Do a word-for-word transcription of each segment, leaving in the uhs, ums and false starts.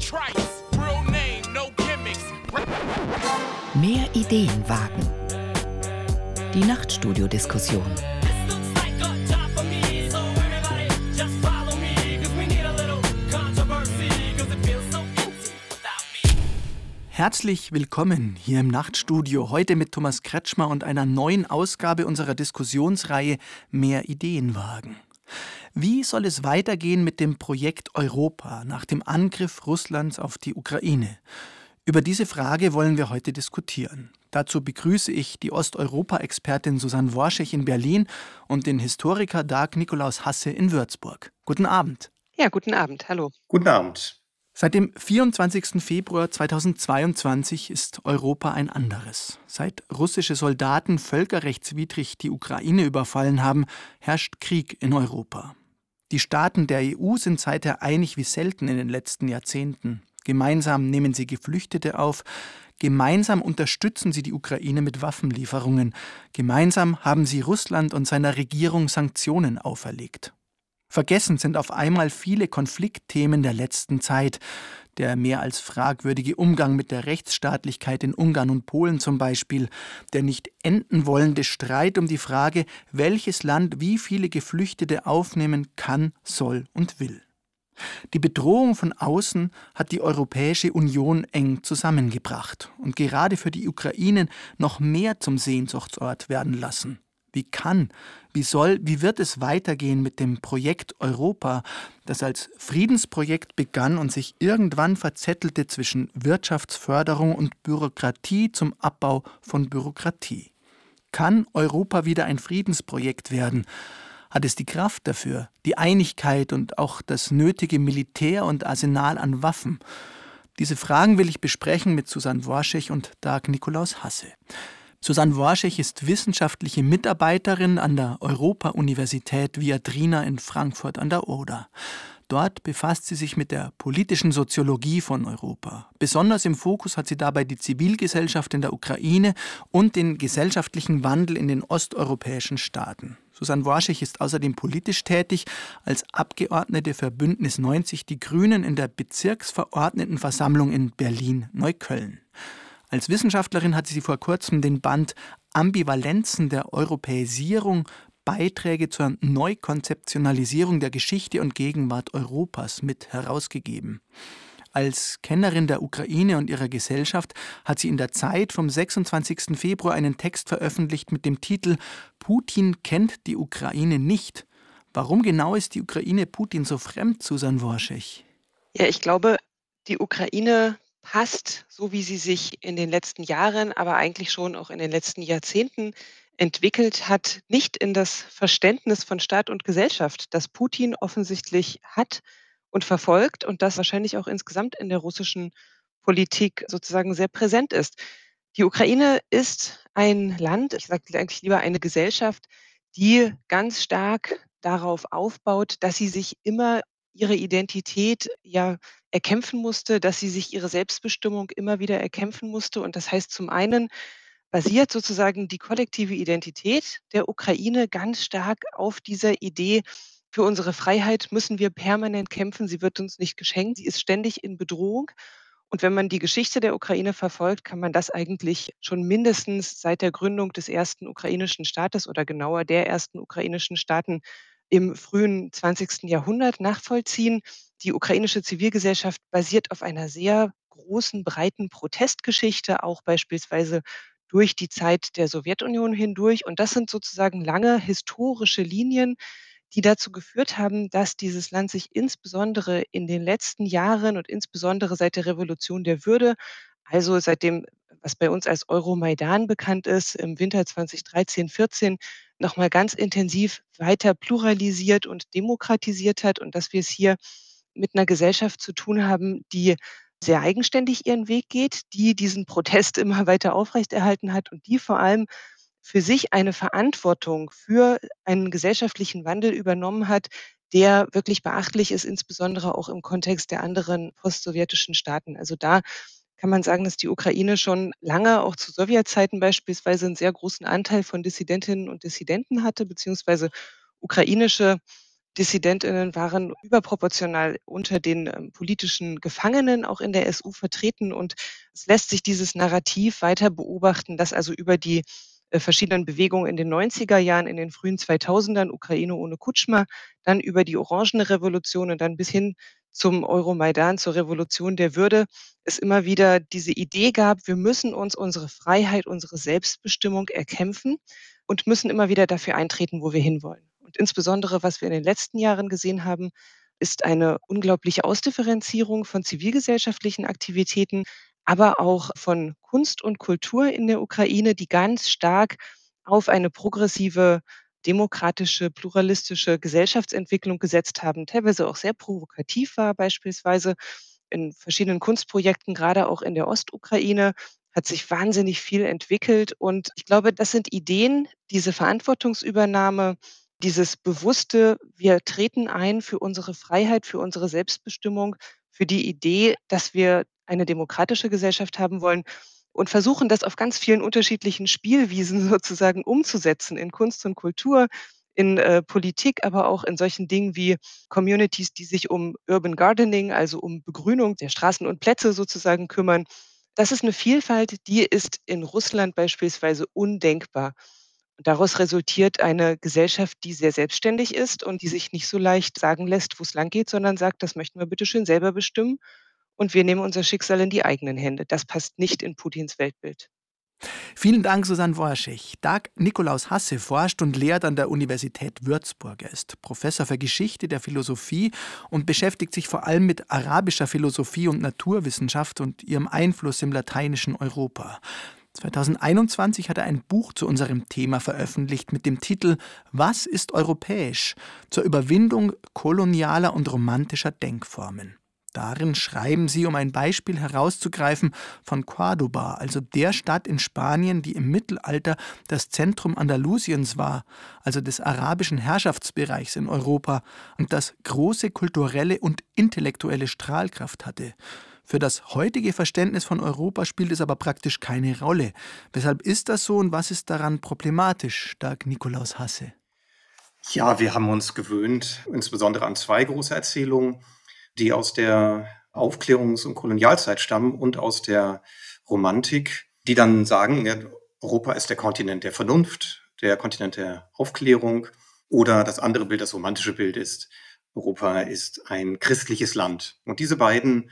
Mehr Ideen wagen. Die Nachtstudio-Diskussion. Herzlich willkommen hier im Nachtstudio, heute mit Thomas Kretschmer und einer neuen Ausgabe unserer Diskussionsreihe Mehr Ideen wagen. Wie soll es weitergehen mit dem Projekt Europa nach dem Angriff Russlands auf die Ukraine? Über diese Frage wollen wir heute diskutieren. Dazu begrüße ich die Osteuropa-Expertin Susanne Worschech in Berlin und den Historiker Dag Nikolaus Hasse in Würzburg. Guten Abend. Ja, guten Abend. Hallo. Guten Abend. Seit dem vierundzwanzigsten Februar zweitausendzweiundzwanzig ist Europa ein anderes. Seit russische Soldaten völkerrechtswidrig die Ukraine überfallen haben, herrscht Krieg in Europa. Die Staaten der E U sind seither einig wie selten in den letzten Jahrzehnten. Gemeinsam nehmen sie Geflüchtete auf, gemeinsam unterstützen sie die Ukraine mit Waffenlieferungen, gemeinsam haben sie Russland und seiner Regierung Sanktionen auferlegt. Vergessen sind auf einmal viele Konfliktthemen der letzten Zeit. Der mehr als fragwürdige Umgang mit der Rechtsstaatlichkeit in Ungarn und Polen zum Beispiel, der nicht enden wollende Streit um die Frage, welches Land wie viele Geflüchtete aufnehmen kann, soll und will. Die Bedrohung von außen hat die Europäische Union eng zusammengebracht und gerade für die Ukraine noch mehr zum Sehnsuchtsort werden lassen. Wie kann, wie soll, wie wird es weitergehen mit dem Projekt Europa, das als Friedensprojekt begann und sich irgendwann verzettelte zwischen Wirtschaftsförderung und Bürokratie zum Abbau von Bürokratie? Kann Europa wieder ein Friedensprojekt werden? Hat es die Kraft dafür, die Einigkeit und auch das nötige Militär und Arsenal an Waffen? Diese Fragen will ich besprechen mit Susanne Worschech und Dag Nikolaus Hasse. Susanne Worschech ist wissenschaftliche Mitarbeiterin an der Europa-Universität Viadrina in Frankfurt an der Oder. Dort befasst sie sich mit der politischen Soziologie von Europa. Besonders im Fokus hat sie dabei die Zivilgesellschaft in der Ukraine und den gesellschaftlichen Wandel in den osteuropäischen Staaten. Susanne Worschech ist außerdem politisch tätig als Abgeordnete für Bündnis neunzig Die Grünen in der Bezirksverordnetenversammlung in Berlin-Neukölln. Als Wissenschaftlerin hat sie vor kurzem den Band Ambivalenzen der Europäisierung, Beiträge zur Neukonzeptionalisierung der Geschichte und Gegenwart Europas mit herausgegeben. Als Kennerin der Ukraine und ihrer Gesellschaft hat sie in der Zeit vom sechsundzwanzigsten Februar einen Text veröffentlicht mit dem Titel »Putin kennt die Ukraine nicht«. Warum genau ist die Ukraine Putin so fremd, Susanne Worschech? Ja, ich glaube, die Ukraine passt, so wie sie sich in den letzten Jahren, aber eigentlich schon auch in den letzten Jahrzehnten entwickelt hat, nicht in das Verständnis von Staat und Gesellschaft, das Putin offensichtlich hat und verfolgt und das wahrscheinlich auch insgesamt in der russischen Politik sozusagen sehr präsent ist. Die Ukraine ist ein Land, ich sage eigentlich lieber eine Gesellschaft, die ganz stark darauf aufbaut, dass sie sich immer ihre Identität ja erkämpfen musste, dass sie sich ihre Selbstbestimmung immer wieder erkämpfen musste. Und das heißt, zum einen basiert sozusagen die kollektive Identität der Ukraine ganz stark auf dieser Idee, für unsere Freiheit müssen wir permanent kämpfen, sie wird uns nicht geschenkt, sie ist ständig in Bedrohung. Und wenn man die Geschichte der Ukraine verfolgt, kann man das eigentlich schon mindestens seit der Gründung des ersten ukrainischen Staates oder genauer der ersten ukrainischen Staaten im frühen zwanzigsten Jahrhundert nachvollziehen. Die ukrainische Zivilgesellschaft basiert auf einer sehr großen, breiten Protestgeschichte, auch beispielsweise durch die Zeit der Sowjetunion hindurch. Und das sind sozusagen lange historische Linien, die dazu geführt haben, dass dieses Land sich insbesondere in den letzten Jahren und insbesondere seit der Revolution der Würde, also seit dem, was bei uns als Euromaidan bekannt ist, im Winter zweitausenddreizehn, vierzehn, noch mal ganz intensiv weiter pluralisiert und demokratisiert hat und dass wir es hier mit einer Gesellschaft zu tun haben, die sehr eigenständig ihren Weg geht, die diesen Protest immer weiter aufrechterhalten hat und die vor allem für sich eine Verantwortung für einen gesellschaftlichen Wandel übernommen hat, der wirklich beachtlich ist, insbesondere auch im Kontext der anderen postsowjetischen Staaten. Also da kann man sagen, dass die Ukraine schon lange, auch zu Sowjetzeiten beispielsweise, einen sehr großen Anteil von Dissidentinnen und Dissidenten hatte, beziehungsweise ukrainische Dissidentinnen waren überproportional unter den, ähm, politischen Gefangenen auch in der S U vertreten und es lässt sich dieses Narrativ weiter beobachten, dass also über die, äh, verschiedenen Bewegungen in den neunziger Jahren, in den frühen zweitausendern, Ukraine ohne Kutschma, dann über die Orangene Revolution und dann bis hin zum Euromaidan, zur Revolution der Würde, es immer wieder diese Idee gab, wir müssen uns unsere Freiheit, unsere Selbstbestimmung erkämpfen und müssen immer wieder dafür eintreten, wo wir hinwollen. Und insbesondere, was wir in den letzten Jahren gesehen haben, ist eine unglaubliche Ausdifferenzierung von zivilgesellschaftlichen Aktivitäten, aber auch von Kunst und Kultur in der Ukraine, die ganz stark auf eine progressive, demokratische, pluralistische Gesellschaftsentwicklung gesetzt haben, teilweise auch sehr provokativ war, beispielsweise in verschiedenen Kunstprojekten, gerade auch in der Ostukraine, hat sich wahnsinnig viel entwickelt. Und ich glaube, das sind Ideen, diese Verantwortungsübernahme, dieses bewusste, wir treten ein für unsere Freiheit, für unsere Selbstbestimmung, für die Idee, dass wir eine demokratische Gesellschaft haben wollen und versuchen, das auf ganz vielen unterschiedlichen Spielwiesen sozusagen umzusetzen in Kunst und Kultur, in äh, Politik, aber auch in solchen Dingen wie Communities, die sich um Urban Gardening, also um Begrünung der Straßen und Plätze sozusagen kümmern. Das ist eine Vielfalt, die ist in Russland beispielsweise undenkbar. Und daraus resultiert eine Gesellschaft, die sehr selbstständig ist und die sich nicht so leicht sagen lässt, wo es langgeht, sondern sagt: „Das möchten wir bitte schön selber bestimmen und wir nehmen unser Schicksal in die eigenen Hände.“ Das passt nicht in Putins Weltbild. Vielen Dank, Susanne Worschig. Dag Nikolaus Hasse forscht und lehrt an der Universität Würzburg. Er ist Professor für Geschichte der Philosophie und beschäftigt sich vor allem mit arabischer Philosophie und Naturwissenschaft und ihrem Einfluss im lateinischen Europa. zweitausendeinundzwanzig hat er ein Buch zu unserem Thema veröffentlicht mit dem Titel »Was ist europäisch?« zur Überwindung kolonialer und romantischer Denkformen. Darin schreiben sie, um ein Beispiel herauszugreifen, von Córdoba, also der Stadt in Spanien, die im Mittelalter das Zentrum Andalusiens war, also des arabischen Herrschaftsbereichs in Europa und das große kulturelle und intellektuelle Strahlkraft hatte. Für das heutige Verständnis von Europa spielt es aber praktisch keine Rolle. Weshalb ist das so und was ist daran problematisch, Dag Nikolaus Hasse? Ja, wir haben uns gewöhnt, insbesondere an zwei große Erzählungen, die aus der Aufklärungs- und Kolonialzeit stammen und aus der Romantik, die dann sagen, ja, Europa ist der Kontinent der Vernunft, der Kontinent der Aufklärung. Oder das andere Bild, das romantische Bild ist, Europa ist ein christliches Land. Und diese beiden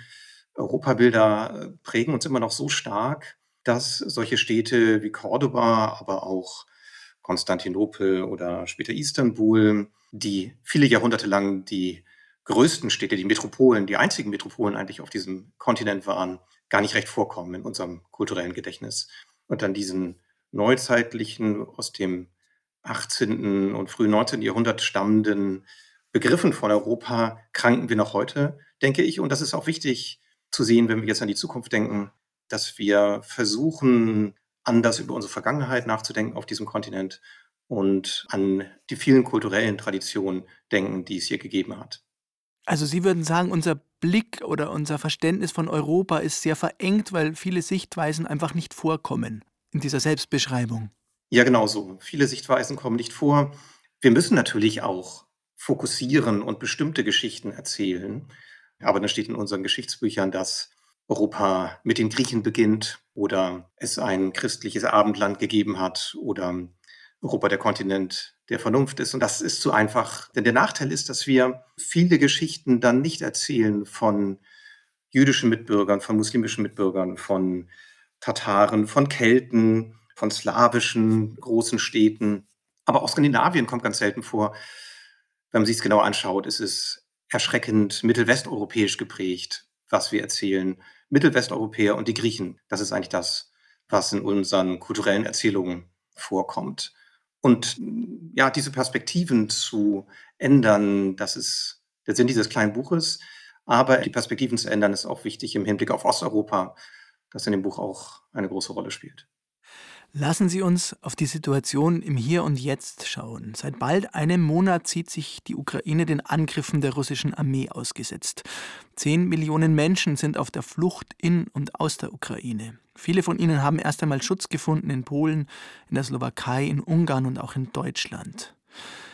Europabilder prägen uns immer noch so stark, dass solche Städte wie Cordoba, aber auch Konstantinopel oder später Istanbul, die viele Jahrhunderte lang die größten Städte, die Metropolen, die einzigen Metropolen eigentlich auf diesem Kontinent waren, gar nicht recht vorkommen in unserem kulturellen Gedächtnis. Und dann diesen neuzeitlichen, aus dem achtzehnten und frühen neunzehnten Jahrhundert stammenden Begriffen von Europa kranken wir noch heute, denke ich. Und das ist auch wichtig zu sehen, wenn wir jetzt an die Zukunft denken, dass wir versuchen, anders über unsere Vergangenheit nachzudenken auf diesem Kontinent und an die vielen kulturellen Traditionen denken, die es hier gegeben hat. Also Sie würden sagen, unser Blick oder unser Verständnis von Europa ist sehr verengt, weil viele Sichtweisen einfach nicht vorkommen in dieser Selbstbeschreibung. Ja, genau so. Viele Sichtweisen kommen nicht vor. Wir müssen natürlich auch fokussieren und bestimmte Geschichten erzählen. Aber dann steht in unseren Geschichtsbüchern, dass Europa mit den Griechen beginnt oder es ein christliches Abendland gegeben hat oder Europa der Kontinent der Vernunft ist. Und das ist zu einfach. Denn der Nachteil ist, dass wir viele Geschichten dann nicht erzählen von jüdischen Mitbürgern, von muslimischen Mitbürgern, von Tataren, von Kelten, von slawischen großen Städten. Aber auch Skandinavien kommt ganz selten vor. Wenn man sich es genau anschaut, ist es erschreckend mittelwesteuropäisch geprägt, was wir erzählen. Mittelwesteuropäer und die Griechen, das ist eigentlich das, was in unseren kulturellen Erzählungen vorkommt. Und ja, diese Perspektiven zu ändern, das ist der Sinn dieses kleinen Buches. Aber die Perspektiven zu ändern, ist auch wichtig im Hinblick auf Osteuropa, das in dem Buch auch eine große Rolle spielt. Lassen Sie uns auf die Situation im Hier und Jetzt schauen. Seit bald einem Monat sieht sich die Ukraine den Angriffen der russischen Armee ausgesetzt. Zehn Millionen Menschen sind auf der Flucht in und aus der Ukraine. Viele von ihnen haben erst einmal Schutz gefunden in Polen, in der Slowakei, in Ungarn und auch in Deutschland.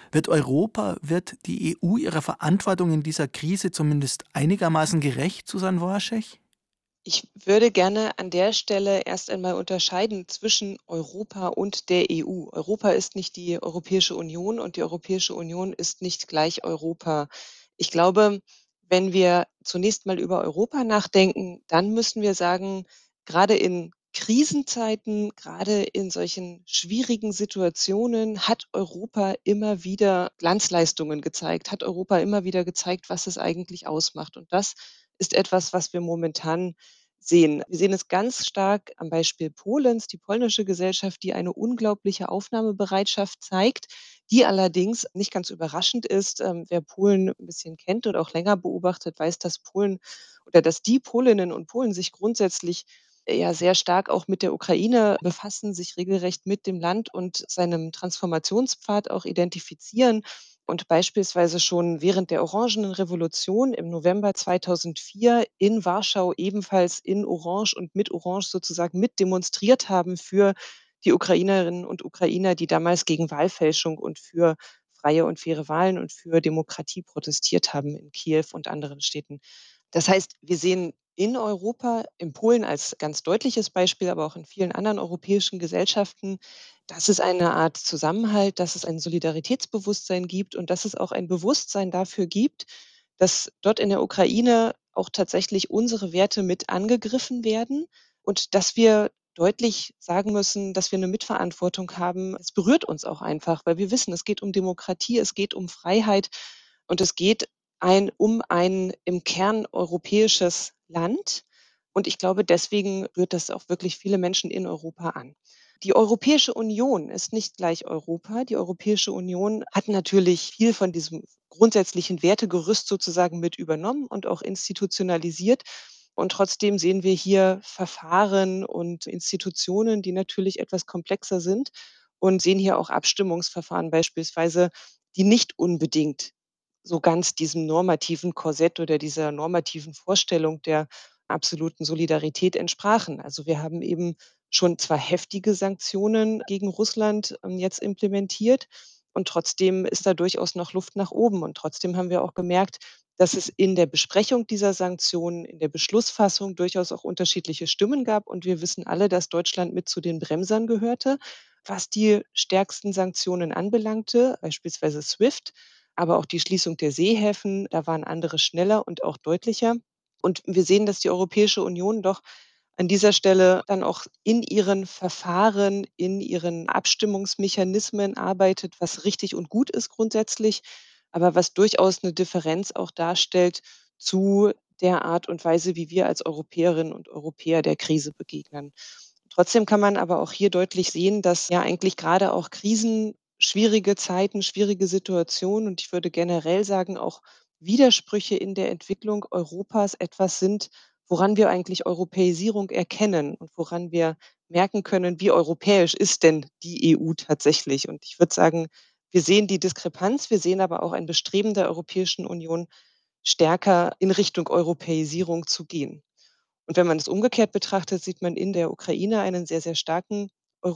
Wird Europa, wird die E U ihrer Verantwortung in dieser Krise zumindest einigermaßen gerecht, Susanne Worschech? Ich würde gerne an der Stelle erst einmal unterscheiden zwischen Europa und der E U. Europa ist nicht die Europäische Union und die Europäische Union ist nicht gleich Europa. Ich glaube, wenn wir zunächst mal über Europa nachdenken, dann müssen wir sagen, gerade in Krisenzeiten, gerade in solchen schwierigen Situationen hat Europa immer wieder Glanzleistungen gezeigt, hat Europa immer wieder gezeigt, was es eigentlich ausmacht. Und das ist etwas, was wir momentan sehen. Wir sehen es ganz stark am Beispiel Polens, die polnische Gesellschaft, die eine unglaubliche Aufnahmebereitschaft zeigt, die allerdings nicht ganz überraschend ist. Ähm, wer Polen ein bisschen kennt und auch länger beobachtet, weiß, dass Polen oder dass die Polinnen und Polen sich grundsätzlich äh, ja sehr stark auch mit der Ukraine befassen, sich regelrecht mit dem Land und seinem Transformationspfad auch identifizieren und beispielsweise schon während der Orangenen Revolution im November zweitausendvier in Warschau ebenfalls in Orange und mit Orange sozusagen mit demonstriert haben für die Ukrainerinnen und Ukrainer, die damals gegen Wahlfälschung und für freie und faire Wahlen und für Demokratie protestiert haben in Kiew und anderen Städten. Das heißt, wir sehen in Europa, in Polen als ganz deutliches Beispiel, aber auch in vielen anderen europäischen Gesellschaften, dass es eine Art Zusammenhalt, dass es ein Solidaritätsbewusstsein gibt und dass es auch ein Bewusstsein dafür gibt, dass dort in der Ukraine auch tatsächlich unsere Werte mit angegriffen werden und dass wir deutlich sagen müssen, dass wir eine Mitverantwortung haben. Es berührt uns auch einfach, weil wir wissen, es geht um Demokratie, es geht um Freiheit und es geht ein um ein im Kern europäisches Land. Und ich glaube, deswegen rührt das auch wirklich viele Menschen in Europa an. Die Europäische Union ist nicht gleich Europa. Die Europäische Union hat natürlich viel von diesem grundsätzlichen Wertegerüst sozusagen mit übernommen und auch institutionalisiert. Und trotzdem sehen wir hier Verfahren und Institutionen, die natürlich etwas komplexer sind und sehen hier auch Abstimmungsverfahren beispielsweise, die nicht unbedingt so ganz diesem normativen Korsett oder dieser normativen Vorstellung der absoluten Solidarität entsprachen. Also, wir haben eben schon zwar heftige Sanktionen gegen Russland, ähm, jetzt implementiert und trotzdem ist da durchaus noch Luft nach oben. Und trotzdem haben wir auch gemerkt, dass es in der Besprechung dieser Sanktionen, in der Beschlussfassung durchaus auch unterschiedliche Stimmen gab. Und wir wissen alle, dass Deutschland mit zu den Bremsern gehörte, was die stärksten Sanktionen anbelangte, beispielsweise SWIFT, aber auch die Schließung der Seehäfen, da waren andere schneller und auch deutlicher. Und wir sehen, dass die Europäische Union doch an dieser Stelle dann auch in ihren Verfahren, in ihren Abstimmungsmechanismen arbeitet, was richtig und gut ist grundsätzlich, aber was durchaus eine Differenz auch darstellt zu der Art und Weise, wie wir als Europäerinnen und Europäer der Krise begegnen. Trotzdem kann man aber auch hier deutlich sehen, dass ja eigentlich gerade auch Krisen, schwierige Zeiten, schwierige Situationen und ich würde generell sagen, auch Widersprüche in der Entwicklung Europas etwas sind, woran wir eigentlich Europäisierung erkennen und woran wir merken können, wie europäisch ist denn die E U tatsächlich. Und ich würde sagen, wir sehen die Diskrepanz, wir sehen aber auch ein Bestreben der Europäischen Union, stärker in Richtung Europäisierung zu gehen. Und wenn man es umgekehrt betrachtet, sieht man in der Ukraine einen sehr, sehr starken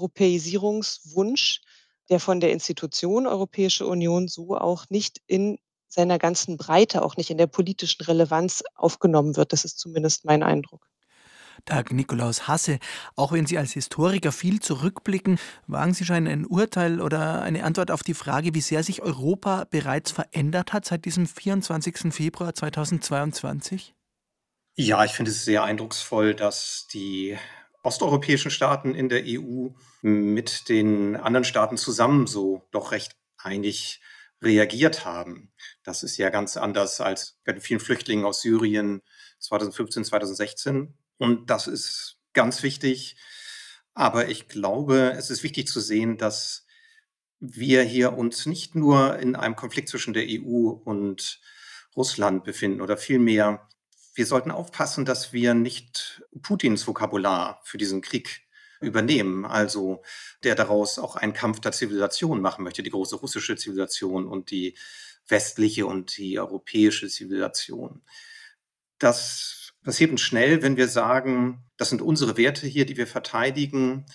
Europäisierungswunsch, der von der Institution Europäische Union so auch nicht in seiner ganzen Breite, auch nicht in der politischen Relevanz aufgenommen wird. Das ist zumindest mein Eindruck. Tag Nikolaus Hasse. Auch wenn Sie als Historiker viel zurückblicken, wagen Sie schon ein Urteil oder eine Antwort auf die Frage, wie sehr sich Europa bereits verändert hat seit diesem vierundzwanzigsten Februar zweitausendzweiundzwanzig? Ja, ich finde es sehr eindrucksvoll, dass die osteuropäischen Staaten in der E U mit den anderen Staaten zusammen so doch recht einig reagiert haben. Das ist ja ganz anders als bei den vielen Flüchtlingen aus Syrien zweitausendfünfzehn, zweitausendsechzehn. Und das ist ganz wichtig. Aber ich glaube, es ist wichtig zu sehen, dass wir hier uns nicht nur in einem Konflikt zwischen der E U und Russland befinden oder vielmehr, wir sollten aufpassen, dass wir nicht Putins Vokabular für diesen Krieg übernehmen, also der daraus auch einen Kampf der Zivilisation machen möchte, die große russische Zivilisation und die westliche und die europäische Zivilisation. Das passiert uns schnell, wenn wir sagen, das sind unsere Werte hier, die wir verteidigen.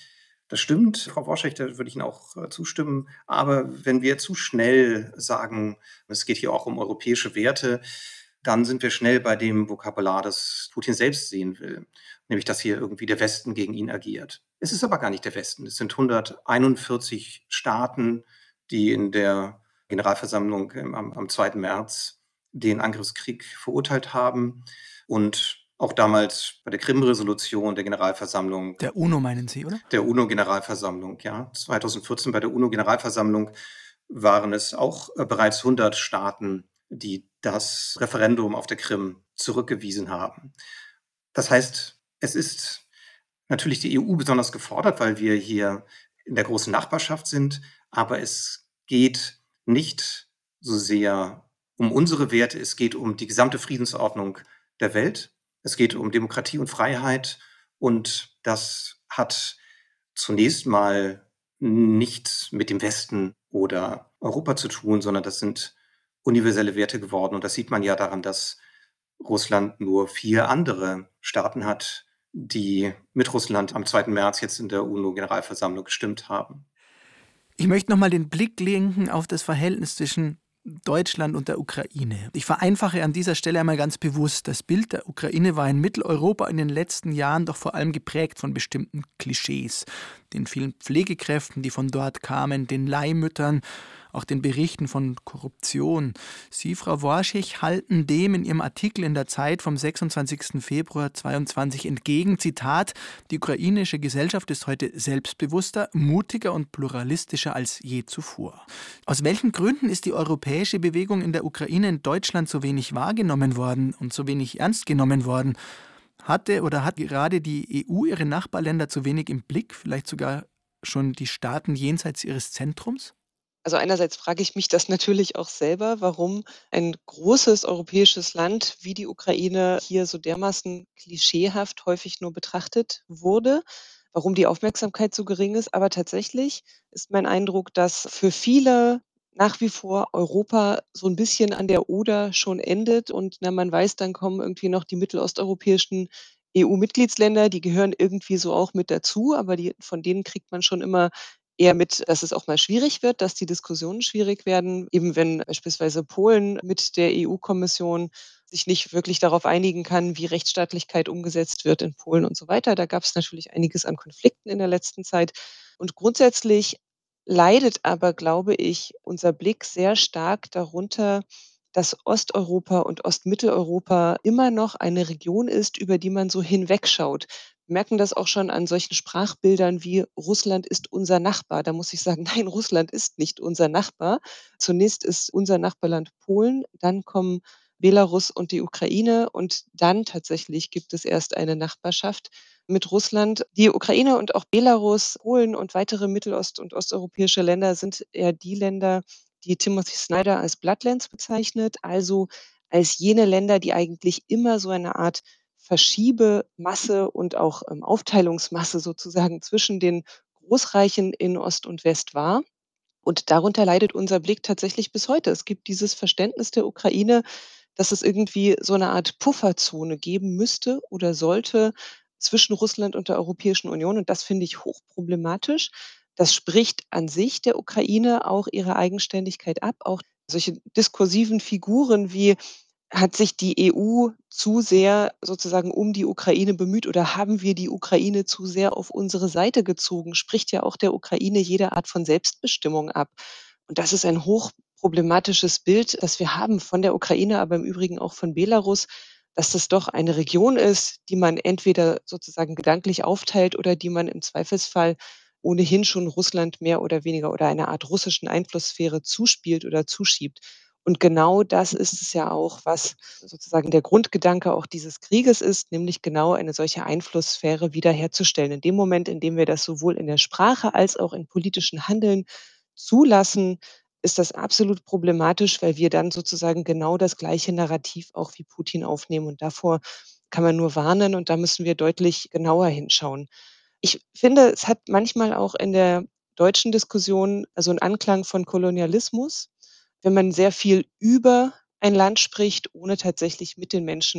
Das stimmt, Frau Worschech, da würde ich Ihnen auch äh, zustimmen. Aber wenn wir zu schnell sagen, es geht hier auch um europäische Werte, dann sind wir schnell bei dem Vokabular, das Putin selbst sehen will, nämlich dass hier irgendwie der Westen gegen ihn agiert. Es ist aber gar nicht der Westen. Es sind hunderteinundvierzig Staaten, die in der Generalversammlung ähm, am, am zweiten März den Angriffskrieg verurteilt haben und auch damals bei der Krim-Resolution der Generalversammlung, Der UNO meinen Sie, oder? der UNO-Generalversammlung, ja, zweitausendvierzehn bei der UNO-Generalversammlung waren es auch äh, bereits hundert Staaten, die das Referendum auf der Krim zurückgewiesen haben. Das heißt, es ist natürlich die E U besonders gefordert, weil wir hier in der großen Nachbarschaft sind, aber es geht nicht so sehr um unsere Werte, es geht um die gesamte Friedensordnung der Welt. Es geht um Demokratie und Freiheit und das hat zunächst mal nichts mit dem Westen oder Europa zu tun, sondern das sind universelle Werte geworden. Und das sieht man ja daran, dass Russland nur vier andere Staaten hat, die mit Russland am zweiten März jetzt in der UNO-Generalversammlung gestimmt haben. Ich möchte nochmal den Blick lenken auf das Verhältnis zwischen Deutschland und der Ukraine. Ich vereinfache an dieser Stelle einmal ganz bewusst. Das Bild der Ukraine war in Mitteleuropa in den letzten Jahren doch vor allem geprägt von bestimmten Klischees. Den vielen Pflegekräften, die von dort kamen, den Leihmüttern, auch den Berichten von Korruption. Sie, Frau Worschech, halten dem in Ihrem Artikel in der Zeit vom sechsundzwanzigsten Februar zweitausendzweiundzwanzig entgegen, Zitat, die ukrainische Gesellschaft ist heute selbstbewusster, mutiger und pluralistischer als je zuvor. Aus welchen Gründen ist die europäische Bewegung in der Ukraine in Deutschland so wenig wahrgenommen worden und so wenig ernst genommen worden? Hatte oder hat gerade die E U ihre Nachbarländer zu wenig im Blick, vielleicht sogar schon die Staaten jenseits ihres Zentrums? Also einerseits frage ich mich das natürlich auch selber, warum ein großes europäisches Land wie die Ukraine hier so dermaßen klischeehaft häufig nur betrachtet wurde, warum die Aufmerksamkeit so gering ist. Aber tatsächlich ist mein Eindruck, dass für viele nach wie vor Europa so ein bisschen an der Oder schon endet und, na, man weiß, dann kommen irgendwie noch die mittelosteuropäischen E U-Mitgliedsländer, die gehören irgendwie so auch mit dazu, aber die von denen kriegt man schon immer eher mit, dass es auch mal schwierig wird, dass die Diskussionen schwierig werden, eben wenn beispielsweise Polen mit der E U-Kommission sich nicht wirklich darauf einigen kann, wie Rechtsstaatlichkeit umgesetzt wird in Polen und so weiter. Da gab es natürlich einiges an Konflikten in der letzten Zeit. Und grundsätzlich leidet aber, glaube ich, unser Blick sehr stark darunter, dass Osteuropa und Ostmitteleuropa immer noch eine Region ist, über die man so hinwegschaut. Wir merken das auch schon an solchen Sprachbildern wie Russland ist unser Nachbar. Da muss ich sagen, nein, Russland ist nicht unser Nachbar. Zunächst ist unser Nachbarland Polen, dann kommen Belarus und die Ukraine und dann tatsächlich gibt es erst eine Nachbarschaft mit Russland. Die Ukraine und auch Belarus, Polen und weitere mittelost- und osteuropäische Länder sind eher die Länder, die Timothy Snyder als Bloodlands bezeichnet, also als jene Länder, die eigentlich immer so eine Art Verschiebemasse und auch, ähm, Aufteilungsmasse sozusagen zwischen den Großreichen in Ost und West war. Und darunter leidet unser Blick tatsächlich bis heute. Es gibt dieses Verständnis der Ukraine, dass es irgendwie so eine Art Pufferzone geben müsste oder sollte zwischen Russland und der Europäischen Union. Und das finde ich hochproblematisch. Das spricht an sich der Ukraine auch ihre Eigenständigkeit ab. Auch solche diskursiven Figuren wie hat sich die E U zu sehr sozusagen um die Ukraine bemüht oder haben wir die Ukraine zu sehr auf unsere Seite gezogen? Spricht ja auch der Ukraine jede Art von Selbstbestimmung ab. Und das ist ein hochproblematisches Bild, das wir haben von der Ukraine, aber im Übrigen auch von Belarus, dass das doch eine Region ist, die man entweder sozusagen gedanklich aufteilt oder die man im Zweifelsfall ohnehin schon Russland mehr oder weniger oder einer Art russischen Einflusssphäre zuspielt oder zuschiebt. Und genau das ist es ja auch, was sozusagen der Grundgedanke auch dieses Krieges ist, nämlich genau eine solche Einflusssphäre wiederherzustellen. In dem Moment, in dem wir das sowohl in der Sprache als auch im politischen Handeln zulassen, ist das absolut problematisch, weil wir dann sozusagen genau das gleiche Narrativ auch wie Putin aufnehmen. Und davor kann man nur warnen und da müssen wir deutlich genauer hinschauen. Ich finde, es hat manchmal auch in der deutschen Diskussion also 'n Anklang von Kolonialismus, wenn man sehr viel über ein Land spricht, ohne tatsächlich mit den Menschen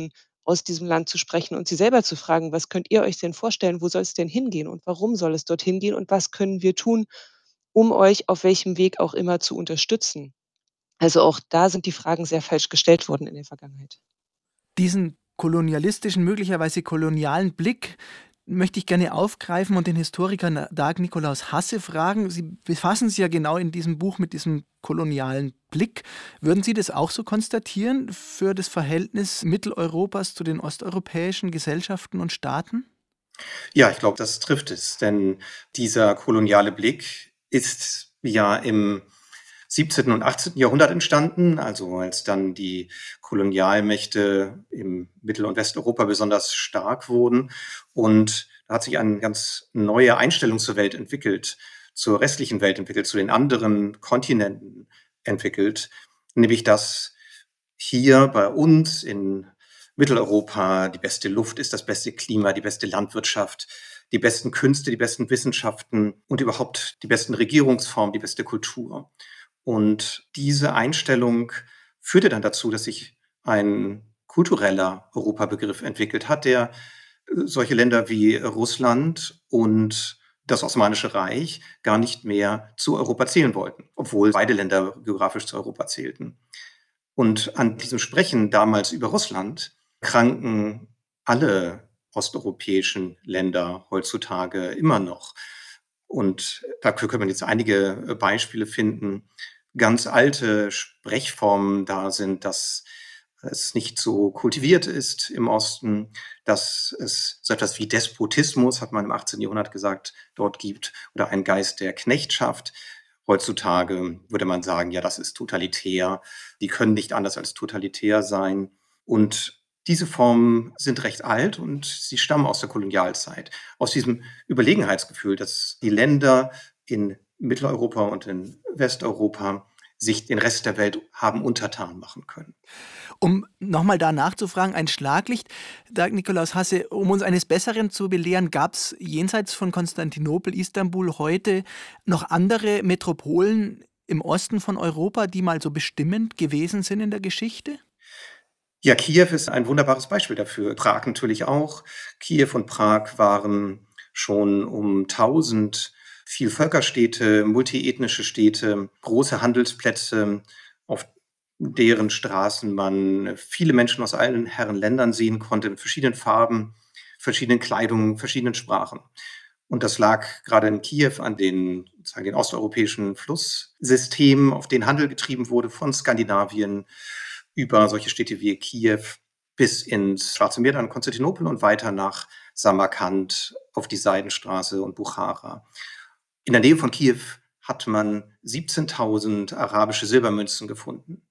aus diesem Land zu sprechen und sie selber zu fragen: „Was könnt ihr euch denn vorstellen? Wo soll es denn hingehen und warum soll es dorthin gehen und was können wir tun, um euch auf welchem Weg auch immer zu unterstützen?“ Also, auch da sind die Fragen sehr falsch gestellt worden in der Vergangenheit. Diesen kolonialistischen, möglicherweise kolonialen Blick möchte ich gerne aufgreifen und den Historiker Na- Dag Nikolaus Hasse fragen. Sie befassen sich ja genau in diesem Buch mit diesem kolonialen Blick. Würden Sie das auch so konstatieren für das Verhältnis Mitteleuropas zu den osteuropäischen Gesellschaften und Staaten? Ja, ich glaube, das trifft es, denn dieser koloniale Blick ist ja im siebzehnten und achtzehnten Jahrhundert entstanden, also als dann die Kolonialmächte im Mittel- und Westeuropa besonders stark wurden. Und da hat sich eine ganz neue Einstellung zur Welt entwickelt, zur restlichen Welt entwickelt, zu den anderen Kontinenten entwickelt, nämlich dass hier bei uns in Mitteleuropa die beste Luft ist, das beste Klima, die beste Landwirtschaft, die besten Künste, die besten Wissenschaften und überhaupt die besten Regierungsformen, die beste Kultur. Und diese Einstellung führte dann dazu, dass sich ein kultureller Europabegriff entwickelt hat, der äh, solche Länder wie Russland und das Osmanische Reich gar nicht mehr zu Europa zählen wollten, obwohl beide Länder geografisch zu Europa zählten. Und an diesem Sprechen damals über Russland kranken alle osteuropäischen Länder heutzutage immer noch. Und dafür können wir jetzt einige äh, Beispiele finden. Ganz alte Sprechformen da sind, dass es nicht so kultiviert ist im Osten, dass es so etwas wie Despotismus, hat man im achtzehnten Jahrhundert gesagt, dort gibt oder einen Geist der Knechtschaft. Heutzutage würde man sagen, ja, das ist totalitär. Die können nicht anders als totalitär sein. Und diese Formen sind recht alt und sie stammen aus der Kolonialzeit, aus diesem Überlegenheitsgefühl, dass die Länder in Mitteleuropa und in Westeuropa sich den Rest der Welt haben untertan machen können. Um nochmal da nachzufragen, ein Schlaglicht, Dag Nikolaus Hasse, um uns eines Besseren zu belehren, gab es jenseits von Konstantinopel, Istanbul heute noch andere Metropolen im Osten von Europa, die mal so bestimmend gewesen sind in der Geschichte? Ja, Kiew ist ein wunderbares Beispiel dafür. Prag natürlich auch. Kiew und Prag waren schon um tausend Vielvölkerstädte, multiethnische Städte, große Handelsplätze, auf deren Straßen man viele Menschen aus allen Herren Ländern sehen konnte, mit verschiedenen Farben, verschiedenen Kleidungen, verschiedenen Sprachen. Und das lag gerade in Kiew an den, sozusagen den osteuropäischen Flusssystemen, auf denen Handel getrieben wurde von Skandinavien über solche Städte wie Kiew bis ins Schwarze Meer, dann Konstantinopel und weiter nach Samarkand auf die Seidenstraße und Buchara. In der Nähe von Kiew hat man siebzehntausend arabische Silbermünzen gefunden.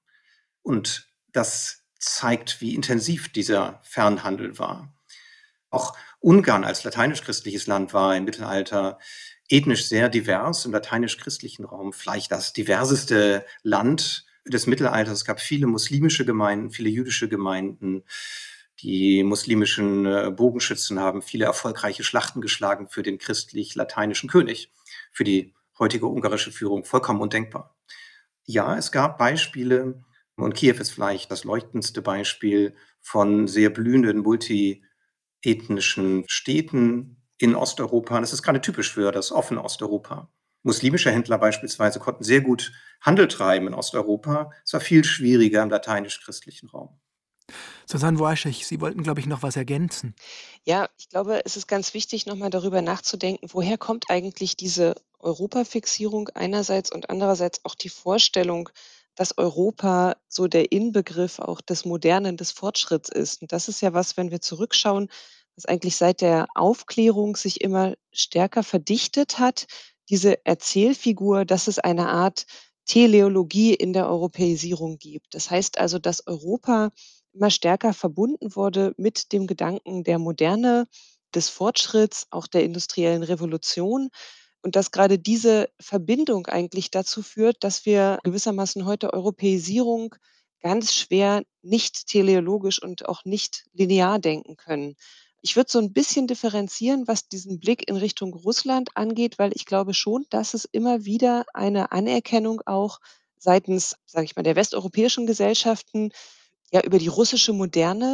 Und das zeigt, wie intensiv dieser Fernhandel war. Auch Ungarn als lateinisch-christliches Land war im Mittelalter ethnisch sehr divers im lateinisch-christlichen Raum, vielleicht das diverseste Land des Mittelalters. Es gab viele muslimische Gemeinden, viele jüdische Gemeinden. Die muslimischen äh, Bogenschützen haben viele erfolgreiche Schlachten geschlagen für den christlich-lateinischen König, für die heutige ungarische Führung vollkommen undenkbar. Ja, es gab Beispiele, und Kiew ist vielleicht das leuchtendste Beispiel von sehr blühenden multiethnischen Städten in Osteuropa. Das ist gerade typisch für das offene Osteuropa. Muslimische Händler beispielsweise konnten sehr gut Handel treiben in Osteuropa. Es war viel schwieriger im lateinisch-christlichen Raum. Susanne Worschig, Sie wollten, glaube ich, noch was ergänzen. Ja, ich glaube, es ist ganz wichtig, nochmal darüber nachzudenken, woher kommt eigentlich diese Europafixierung einerseits und andererseits auch die Vorstellung, dass Europa so der Inbegriff auch des Modernen, des Fortschritts ist. Und das ist ja was, wenn wir zurückschauen, was eigentlich seit der Aufklärung sich immer stärker verdichtet hat, diese Erzählfigur, dass es eine Art Teleologie in der Europäisierung gibt. Das heißt also, dass Europa immer stärker verbunden wurde mit dem Gedanken der Moderne, des Fortschritts, auch der industriellen Revolution und dass gerade diese Verbindung eigentlich dazu führt, dass wir gewissermaßen heute Europäisierung ganz schwer nicht teleologisch und auch nicht linear denken können. Ich würde so ein bisschen differenzieren, was diesen Blick in Richtung Russland angeht, weil ich glaube schon, dass es immer wieder eine Anerkennung auch seitens, sage ich mal, der westeuropäischen Gesellschaften ja, über die russische Moderne,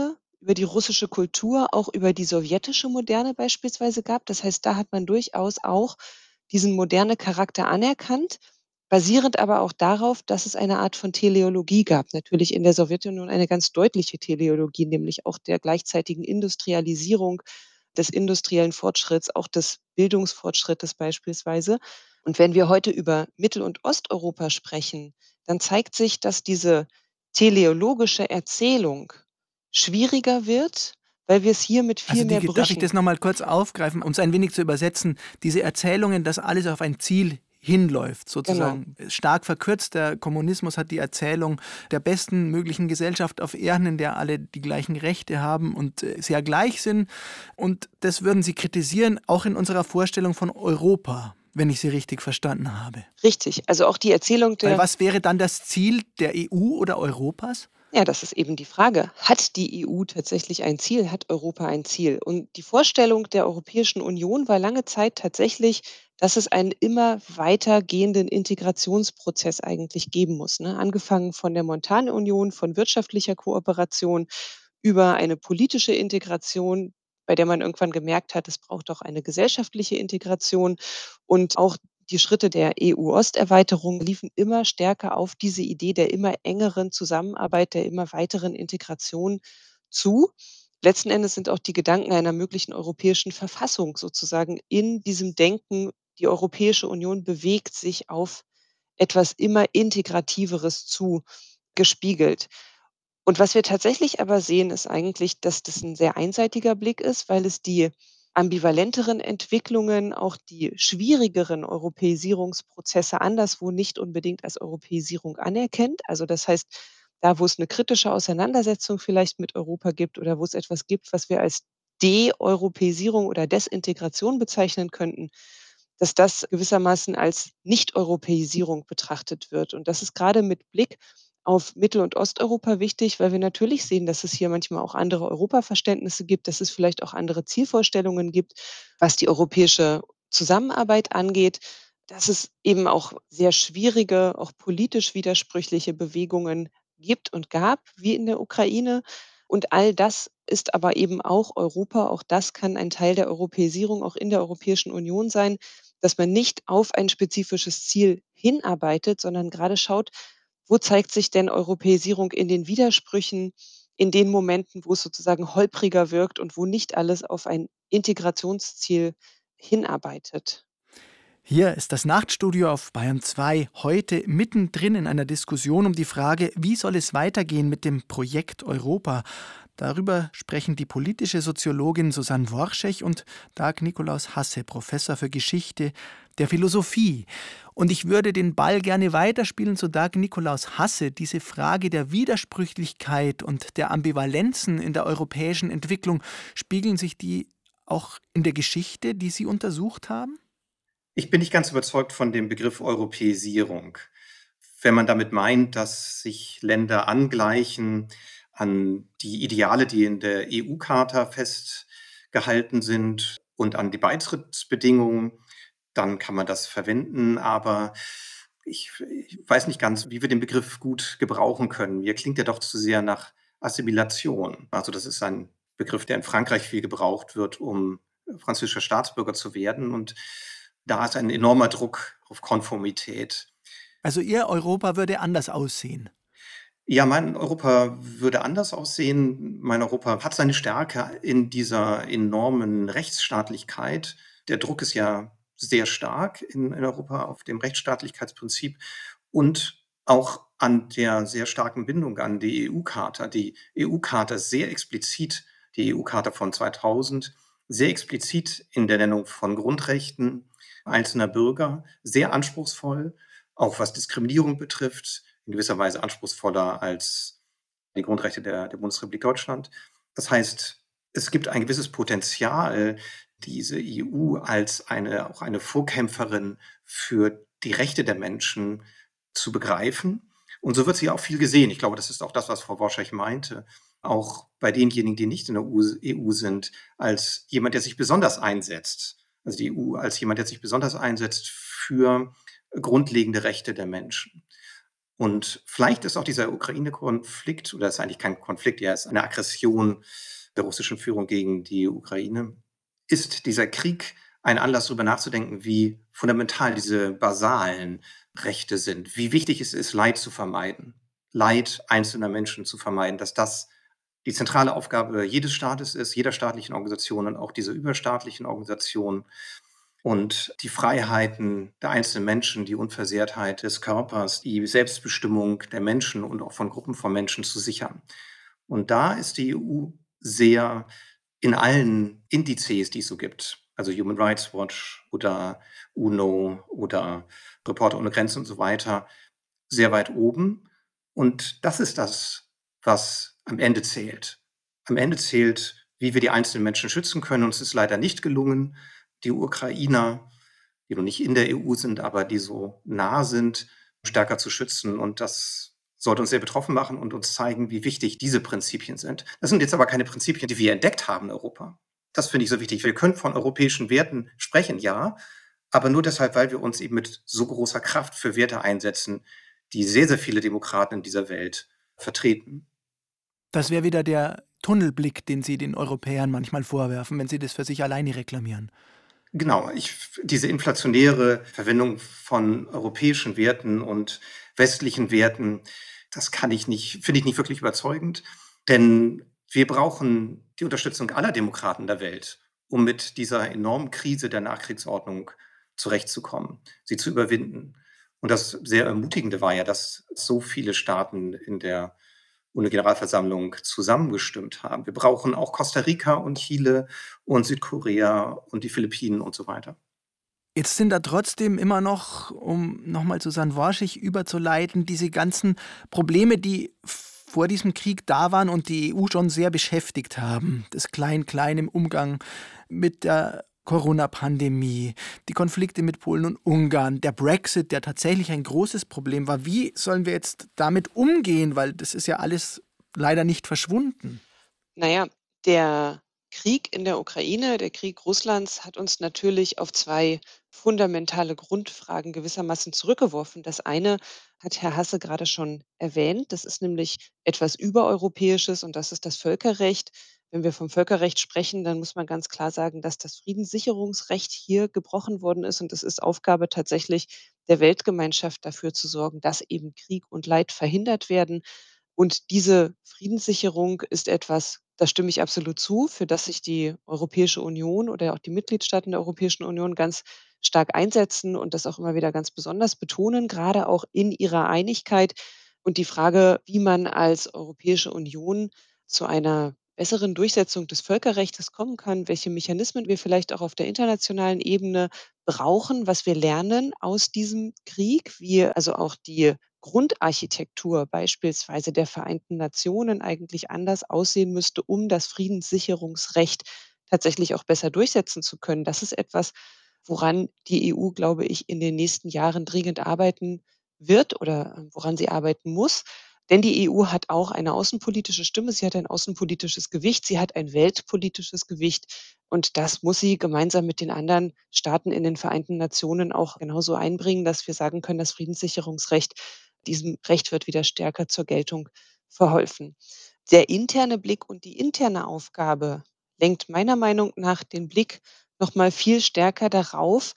über die russische Kultur, auch über die sowjetische Moderne beispielsweise gab. Das heißt, da hat man durchaus auch diesen moderne Charakter anerkannt, basierend aber auch darauf, dass es eine Art von Teleologie gab. Natürlich in der Sowjetunion eine ganz deutliche Teleologie, nämlich auch der gleichzeitigen Industrialisierung, des industriellen Fortschritts, auch des Bildungsfortschrittes beispielsweise. Und wenn wir heute über Mittel- und Osteuropa sprechen, dann zeigt sich, dass diese teleologische Erzählung schwieriger wird, weil wir es hier mit viel Also mehr die, darf ich Brüchen. das nochmal kurz aufgreifen, um es ein wenig zu übersetzen? Diese Erzählungen, dass alles auf ein Ziel hinläuft, Genau. sozusagen. Stark verkürzt, der Kommunismus hat die Erzählung der besten möglichen Gesellschaft auf Erden, in der alle die gleichen Rechte haben und äh, sehr gleich sind. Und das würden Sie kritisieren, auch in unserer Vorstellung von Europa, wenn ich Sie richtig verstanden habe. Richtig. Also auch die Erzählung Weil der was wäre dann das Ziel der E U oder Europas? Ja, das ist eben die Frage. Hat die E U tatsächlich ein Ziel? Hat Europa ein Ziel? Und die Vorstellung der Europäischen Union war lange Zeit tatsächlich, dass es einen immer weitergehenden Integrationsprozess eigentlich geben muss, ne? Angefangen von der Montanunion, von wirtschaftlicher Kooperation über eine politische Integration, bei der man irgendwann gemerkt hat, es braucht auch eine gesellschaftliche Integration. Und auch die Schritte der E U-Osterweiterung liefen immer stärker auf diese Idee der immer engeren Zusammenarbeit, der immer weiteren Integration zu. Letzten Endes sind auch die Gedanken einer möglichen europäischen Verfassung sozusagen in diesem Denken, die Europäische Union bewegt sich auf etwas immer Integrativeres zu, gespiegelt. Und was wir tatsächlich aber sehen, ist eigentlich, dass das ein sehr einseitiger Blick ist, weil es die ambivalenteren Entwicklungen, auch die schwierigeren Europäisierungsprozesse anderswo nicht unbedingt als Europäisierung anerkennt. Also, das heißt, da, wo es eine kritische Auseinandersetzung vielleicht mit Europa gibt oder wo es etwas gibt, was wir als De-Europäisierung oder Desintegration bezeichnen könnten, dass das gewissermaßen als Nicht-Europäisierung betrachtet wird. Und das ist gerade mit Blick auf Mittel- und Osteuropa wichtig, weil wir natürlich sehen, dass es hier manchmal auch andere Europaverständnisse gibt, dass es vielleicht auch andere Zielvorstellungen gibt, was die europäische Zusammenarbeit angeht, dass es eben auch sehr schwierige, auch politisch widersprüchliche Bewegungen gibt und gab, wie in der Ukraine. Und all das ist aber eben auch Europa. Auch das kann ein Teil der Europäisierung auch in der Europäischen Union sein, dass man nicht auf ein spezifisches Ziel hinarbeitet, sondern gerade schaut, wo zeigt sich denn Europäisierung in den Widersprüchen, in den Momenten, wo es sozusagen holpriger wirkt und wo nicht alles auf ein Integrationsziel hinarbeitet? Hier ist das Nachtstudio auf Bayern zwei heute mittendrin in einer Diskussion um die Frage, wie soll es weitergehen mit dem Projekt Europa? Darüber sprechen die politische Soziologin Susanne Worschech und Dag Nikolaus Hasse, Professor für Geschichte der Philosophie. Und ich würde den Ball gerne weiterspielen zu Dag Nikolaus Hasse. Diese Frage der Widersprüchlichkeit und der Ambivalenzen in der europäischen Entwicklung, spiegeln sich die auch in der Geschichte, die Sie untersucht haben? Ich bin nicht ganz überzeugt von dem Begriff Europäisierung. Wenn man damit meint, dass sich Länder angleichen an die Ideale, die in der E U-Charta festgehalten sind und an die Beitrittsbedingungen, dann kann man das verwenden. Aber ich, ich weiß nicht ganz, wie wir den Begriff gut gebrauchen können. Mir klingt er doch zu sehr nach Assimilation. Also das ist ein Begriff, der in Frankreich viel gebraucht wird, um französischer Staatsbürger zu werden. Und da ist ein enormer Druck auf Konformität. Also Ihr Europa würde anders aussehen. Ja, mein Europa würde anders aussehen. Mein Europa hat seine Stärke in dieser enormen Rechtsstaatlichkeit. Der Druck ist ja sehr stark in, in Europa auf dem Rechtsstaatlichkeitsprinzip und auch an der sehr starken Bindung an die E U-Charta. Die E U-Charta ist sehr explizit, die E U-Charta von zweitausend, sehr explizit in der Nennung von Grundrechten einzelner Bürger, sehr anspruchsvoll, auch was Diskriminierung betrifft, in gewisser Weise anspruchsvoller als die Grundrechte der, der Bundesrepublik Deutschland. Das heißt, es gibt ein gewisses Potenzial, diese E U als eine, auch eine Vorkämpferin für die Rechte der Menschen zu begreifen. Und so wird sie auch viel gesehen. Ich glaube, das ist auch das, was Frau Worschech meinte. Auch bei denjenigen, die nicht in der E U sind, als jemand, der sich besonders einsetzt. Also die E U als jemand, der sich besonders einsetzt für grundlegende Rechte der Menschen. Und vielleicht ist auch dieser Ukraine-Konflikt, oder ist eigentlich kein Konflikt, ja, ist eine Aggression der russischen Führung gegen die Ukraine, ist dieser Krieg ein Anlass, darüber nachzudenken, wie fundamental diese basalen Rechte sind, wie wichtig es ist, Leid zu vermeiden, Leid einzelner Menschen zu vermeiden, dass das die zentrale Aufgabe jedes Staates ist, jeder staatlichen Organisation und auch dieser überstaatlichen Organisationen, und die Freiheiten der einzelnen Menschen, die Unversehrtheit des Körpers, die Selbstbestimmung der Menschen und auch von Gruppen von Menschen zu sichern. Und da ist die E U sehr in allen Indizes, die es so gibt, also Human Rights Watch oder UNO oder Reporter ohne Grenzen und so weiter, sehr weit oben. Und das ist das, was am Ende zählt. Am Ende zählt, wie wir die einzelnen Menschen schützen können. Und es ist leider nicht gelungen, die Ukrainer, die noch nicht in der E U sind, aber die so nah sind, stärker zu schützen. Und das sollte uns sehr betroffen machen und uns zeigen, wie wichtig diese Prinzipien sind. Das sind jetzt aber keine Prinzipien, die wir entdeckt haben in Europa. Das finde ich so wichtig. Wir können von europäischen Werten sprechen, ja, aber nur deshalb, weil wir uns eben mit so großer Kraft für Werte einsetzen, die sehr, sehr viele Demokraten in dieser Welt vertreten. Das wäre wieder der Tunnelblick, den Sie den Europäern manchmal vorwerfen, wenn sie das für sich alleine reklamieren. Genau, ich, diese inflationäre Verwendung von europäischen Werten und westlichen Werten, das kann ich nicht, finde ich nicht wirklich überzeugend, denn wir brauchen die Unterstützung aller Demokraten der Welt, um mit dieser enormen Krise der Nachkriegsordnung zurechtzukommen, sie zu überwinden. Und das sehr Ermutigende war ja, dass so viele Staaten in der UNO-Generalversammlung zusammengestimmt haben. Wir brauchen auch Costa Rica und Chile und Südkorea und die Philippinen und so weiter. Jetzt sind da trotzdem immer noch, um nochmal zu Sanwarschig überzuleiten, diese ganzen Probleme, die vor diesem Krieg da waren und die E U schon sehr beschäftigt haben. Das Klein-Klein im Umgang mit der Corona-Pandemie, die Konflikte mit Polen und Ungarn, der Brexit, der tatsächlich ein großes Problem war. Wie sollen wir jetzt damit umgehen? Weil das ist ja alles leider nicht verschwunden. Naja, der Krieg in der Ukraine, der Krieg Russlands hat uns natürlich auf zwei fundamentale Grundfragen gewissermaßen zurückgeworfen. Das eine hat Herr Hasse gerade schon erwähnt. Das ist nämlich etwas Übereuropäisches und das ist das Völkerrecht. Wenn wir vom Völkerrecht sprechen, dann muss man ganz klar sagen, dass das Friedenssicherungsrecht hier gebrochen worden ist. Und es ist Aufgabe tatsächlich der Weltgemeinschaft dafür zu sorgen, dass eben Krieg und Leid verhindert werden. Und diese Friedenssicherung ist etwas, da stimme ich absolut zu, für das sich die Europäische Union oder auch die Mitgliedstaaten der Europäischen Union ganz stark einsetzen und das auch immer wieder ganz besonders betonen, gerade auch in ihrer Einigkeit. Und die Frage, wie man als Europäische Union zu einer besseren Durchsetzung des Völkerrechts kommen kann, welche Mechanismen wir vielleicht auch auf der internationalen Ebene brauchen, was wir lernen aus diesem Krieg, wie also auch die Grundarchitektur beispielsweise der Vereinten Nationen eigentlich anders aussehen müsste, um das Friedenssicherungsrecht tatsächlich auch besser durchsetzen zu können. Das ist etwas, woran die E U, glaube ich, in den nächsten Jahren dringend arbeiten wird oder äh, woran sie arbeiten muss. Denn die E U hat auch eine außenpolitische Stimme, sie hat ein außenpolitisches Gewicht, sie hat ein weltpolitisches Gewicht und das muss sie gemeinsam mit den anderen Staaten in den Vereinten Nationen auch genauso einbringen, dass wir sagen können, das Friedenssicherungsrecht, diesem Recht wird wieder stärker zur Geltung verholfen. Der interne Blick und die interne Aufgabe lenkt meiner Meinung nach den Blick noch mal viel stärker darauf,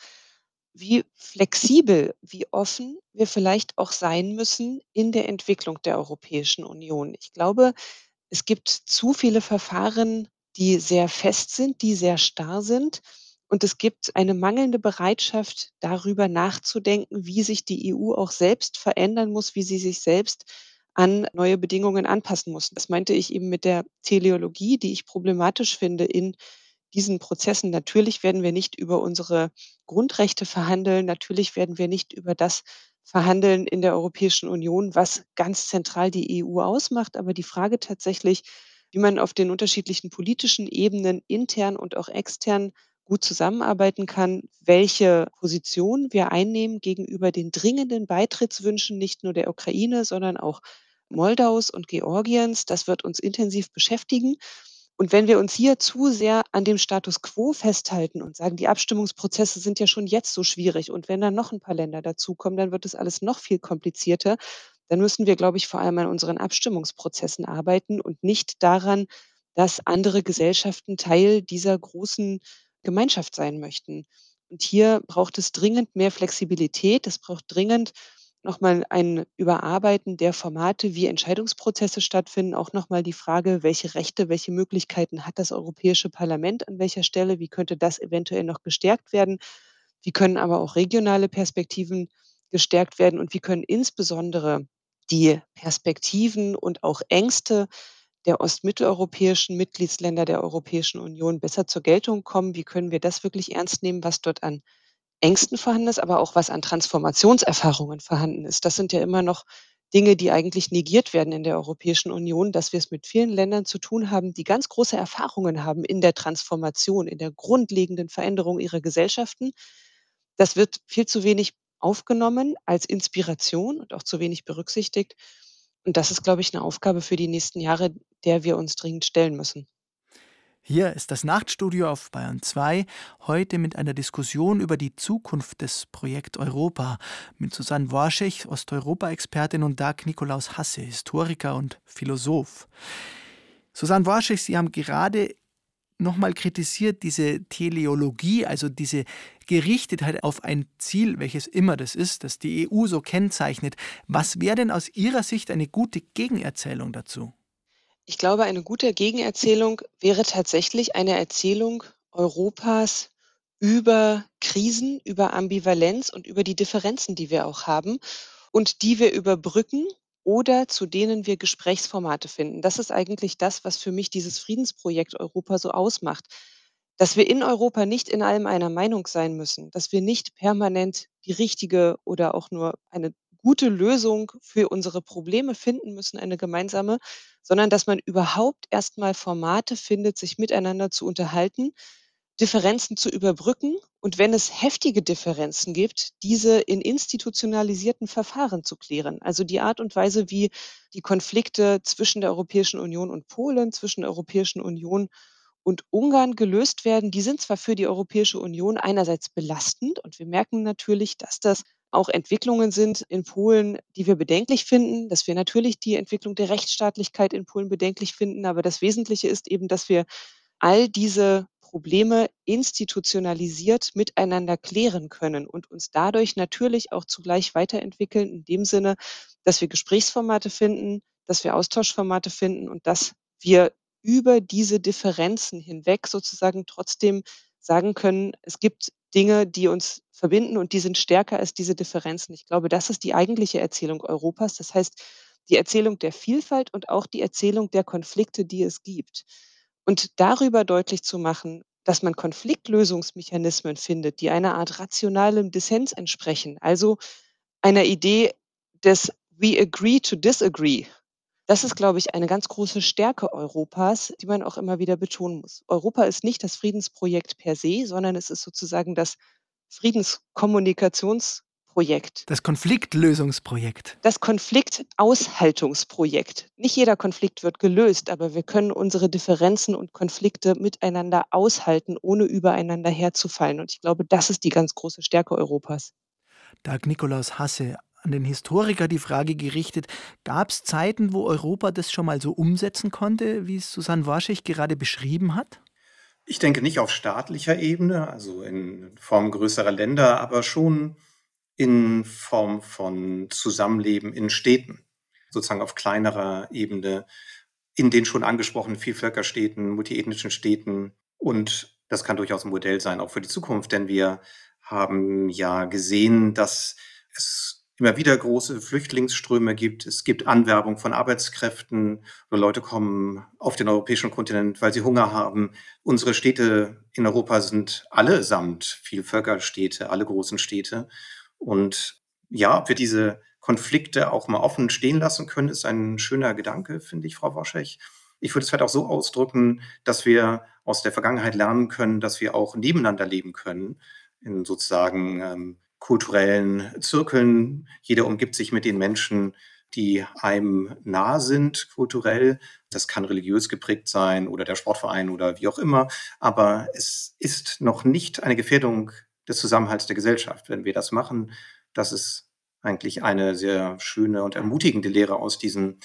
wie flexibel, wie offen wir vielleicht auch sein müssen in der Entwicklung der Europäischen Union. Ich glaube, es gibt zu viele Verfahren, die sehr fest sind, die sehr starr sind. Und es gibt eine mangelnde Bereitschaft, darüber nachzudenken, wie sich die E U auch selbst verändern muss, wie sie sich selbst an neue Bedingungen anpassen muss. Das meinte ich eben mit der Teleologie, die ich problematisch finde in diesen Prozessen. Natürlich werden wir nicht über unsere Grundrechte verhandeln. Natürlich werden wir nicht über das verhandeln in der Europäischen Union, was ganz zentral die E U ausmacht. Aber die Frage tatsächlich, wie man auf den unterschiedlichen politischen Ebenen intern und auch extern gut zusammenarbeiten kann, welche Position wir einnehmen gegenüber den dringenden Beitrittswünschen nicht nur der Ukraine, sondern auch Moldaus und Georgiens, das wird uns intensiv beschäftigen. Und wenn wir uns hier zu sehr an dem Status quo festhalten und sagen, die Abstimmungsprozesse sind ja schon jetzt so schwierig und wenn dann noch ein paar Länder dazukommen, dann wird das alles noch viel komplizierter, dann müssen wir, glaube ich, vor allem an unseren Abstimmungsprozessen arbeiten und nicht daran, dass andere Gesellschaften Teil dieser großen Gemeinschaft sein möchten. Und hier braucht es dringend mehr Flexibilität. Es braucht dringend noch mal ein Überarbeiten der Formate, wie Entscheidungsprozesse stattfinden, auch noch mal die Frage, welche Rechte, welche Möglichkeiten hat das Europäische Parlament an welcher Stelle? Wie könnte das eventuell noch gestärkt werden? Wie können aber auch regionale Perspektiven gestärkt werden? Und wie können insbesondere die Perspektiven und auch Ängste der ostmitteleuropäischen Mitgliedsländer der Europäischen Union besser zur Geltung kommen? Wie können wir das wirklich ernst nehmen, was dort an Ängsten vorhanden ist, aber auch was an Transformationserfahrungen vorhanden ist? Das sind ja immer noch Dinge, die eigentlich negiert werden in der Europäischen Union, dass wir es mit vielen Ländern zu tun haben, die ganz große Erfahrungen haben in der Transformation, in der grundlegenden Veränderung ihrer Gesellschaften. Das wird viel zu wenig aufgenommen als Inspiration und auch zu wenig berücksichtigt. Und das ist, glaube ich, 'ne Aufgabe für die nächsten Jahre, der wir uns dringend stellen müssen. Hier ist das Nachtstudio auf Bayern zwei, heute mit einer Diskussion über die Zukunft des Projekt Europa mit Susanne Worschig, Osteuropa-Expertin, und Dag Nikolaus Hasse, Historiker und Philosoph. Susanne Worschig, Sie haben gerade nochmal kritisiert, diese Teleologie, also diese Gerichtetheit auf ein Ziel, welches immer das ist, das die E U so kennzeichnet. Was wäre denn aus Ihrer Sicht eine gute Gegenerzählung dazu? Ich glaube, eine gute Gegenerzählung wäre tatsächlich eine Erzählung Europas über Krisen, über Ambivalenz und über die Differenzen, die wir auch haben und die wir überbrücken oder zu denen wir Gesprächsformate finden. Das ist eigentlich das, was für mich dieses Friedensprojekt Europa so ausmacht. Dass wir in Europa nicht in allem einer Meinung sein müssen, dass wir nicht permanent die richtige oder auch nur eine gute Lösung für unsere Probleme finden müssen, eine gemeinsame, sondern dass man überhaupt erst mal Formate findet, sich miteinander zu unterhalten, Differenzen zu überbrücken und wenn es heftige Differenzen gibt, diese in institutionalisierten Verfahren zu klären. Also die Art und Weise, wie die Konflikte zwischen der Europäischen Union und Polen, zwischen der Europäischen Union und Ungarn gelöst werden, die sind zwar für die Europäische Union einerseits belastend und wir merken natürlich, dass das auch Entwicklungen sind in Polen, die wir bedenklich finden, dass wir natürlich die Entwicklung der Rechtsstaatlichkeit in Polen bedenklich finden. Aber das Wesentliche ist eben, dass wir all diese Probleme institutionalisiert miteinander klären können und uns dadurch natürlich auch zugleich weiterentwickeln in dem Sinne, dass wir Gesprächsformate finden, dass wir Austauschformate finden und dass wir über diese Differenzen hinweg sozusagen trotzdem sagen können, es gibt Dinge, die uns verbinden und die sind stärker als diese Differenzen. Ich glaube, das ist die eigentliche Erzählung Europas. Das heißt, die Erzählung der Vielfalt und auch die Erzählung der Konflikte, die es gibt. Und darüber deutlich zu machen, dass man Konfliktlösungsmechanismen findet, die einer Art rationalem Dissens entsprechen, also einer Idee des „We agree to disagree“. Das ist, glaube ich, eine ganz große Stärke Europas, die man auch immer wieder betonen muss. Europa ist nicht das Friedensprojekt per se, sondern es ist sozusagen das Friedenskommunikationsprojekt. Das Konfliktlösungsprojekt. Das Konfliktaushaltungsprojekt. Nicht jeder Konflikt wird gelöst, aber wir können unsere Differenzen und Konflikte miteinander aushalten, ohne übereinander herzufallen. Und ich glaube, das ist die ganz große Stärke Europas. Dag Nikolaus Hasse, an den Historiker die Frage gerichtet: Gab es Zeiten, wo Europa das schon mal so umsetzen konnte, wie es Susanne Worschig gerade beschrieben hat? Ich denke nicht auf staatlicher Ebene, also in Form größerer Länder, aber schon in Form von Zusammenleben in Städten, sozusagen auf kleinerer Ebene, in den schon angesprochenen Vielvölkerstädten, multiethnischen Städten. Und das kann durchaus ein Modell sein, auch für die Zukunft, denn wir haben ja gesehen, dass es immer wieder große Flüchtlingsströme gibt. Es gibt Anwerbung von Arbeitskräften. Leute kommen auf den europäischen Kontinent, weil sie Hunger haben. Unsere Städte in Europa sind allesamt Vielvölkerstädte, alle großen Städte. Und ja, ob wir diese Konflikte auch mal offen stehen lassen können, ist ein schöner Gedanke, finde ich, Frau Worschig. Ich würde es vielleicht auch so ausdrücken, dass wir aus der Vergangenheit lernen können, dass wir auch nebeneinander leben können, in sozusagen ähm, kulturellen Zirkeln. Jeder umgibt sich mit den Menschen, die einem nah sind, kulturell. Das kann religiös geprägt sein oder der Sportverein oder wie auch immer. Aber es ist noch nicht eine Gefährdung des Zusammenhalts der Gesellschaft, wenn wir das machen. Das ist eigentlich eine sehr schöne und ermutigende Lehre aus diesen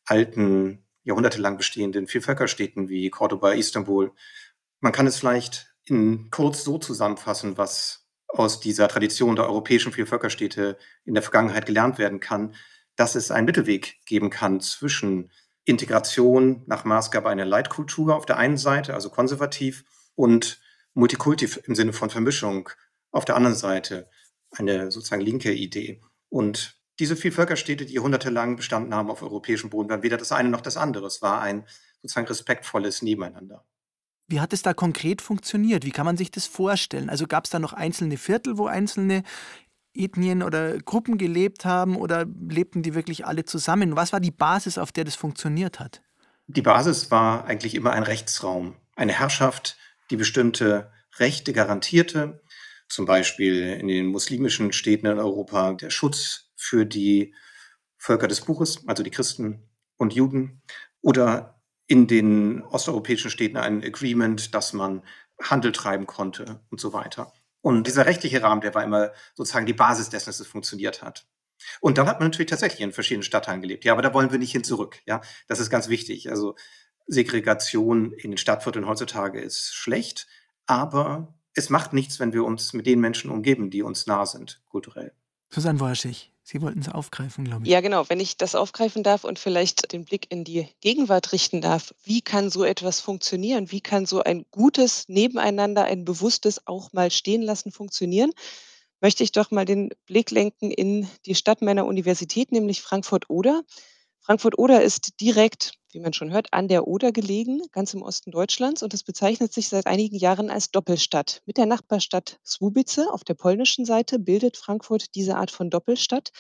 alten, jahrhundertelang bestehenden Vielvölkerstädten wie Cordoba, Istanbul. Man kann es vielleicht in kurz so zusammenfassen, was aus dieser Tradition der europäischen Vielvölkerstädte in der Vergangenheit gelernt werden kann, dass es einen Mittelweg geben kann zwischen Integration nach Maßgabe einer Leitkultur auf der einen Seite, also konservativ, und Multikulti im Sinne von Vermischung auf der anderen Seite, eine sozusagen linke Idee. Und diese Vielvölkerstädte, die jahrhundertelang bestanden haben auf europäischem Boden, waren weder das eine noch das andere. Es war ein sozusagen respektvolles Nebeneinander. Wie hat es da konkret funktioniert? Wie kann man sich das vorstellen? Also gab es da noch einzelne Viertel, wo einzelne Ethnien oder Gruppen gelebt haben, oder lebten die wirklich alle zusammen? Was war die Basis, auf der das funktioniert hat? Die Basis war eigentlich immer ein Rechtsraum, eine Herrschaft, die bestimmte Rechte garantierte, zum Beispiel in den muslimischen Städten in Europa der Schutz für die Völker des Buches, also die Christen und Juden, oder in den osteuropäischen Städten ein Agreement, dass man Handel treiben konnte und so weiter. Und dieser rechtliche Rahmen, der war immer sozusagen die Basis dessen, dass es funktioniert hat. Und dann hat man natürlich tatsächlich in verschiedenen Stadtteilen gelebt. Ja, aber da wollen wir nicht hin zurück. Ja, das ist ganz wichtig. Also Segregation in den Stadtvierteln heutzutage ist schlecht, aber es macht nichts, wenn wir uns mit den Menschen umgeben, die uns nah sind, kulturell. Susanne Worschig, Sie wollten es aufgreifen, glaube ich. Ja, genau. Wenn ich das aufgreifen darf und vielleicht den Blick in die Gegenwart richten darf, wie kann so etwas funktionieren? Wie kann so ein gutes Nebeneinander, ein bewusstes auch mal stehen lassen funktionieren? Möchte ich doch mal den Blick lenken in die Stadt meiner Universität, nämlich Frankfurt-Oder. Frankfurt-Oder ist direkt, wie man schon hört, an der Oder gelegen, ganz im Osten Deutschlands, und es bezeichnet sich seit einigen Jahren als Doppelstadt. Mit der Nachbarstadt Słubice auf der polnischen Seite bildet Frankfurt diese Art von Doppelstadt.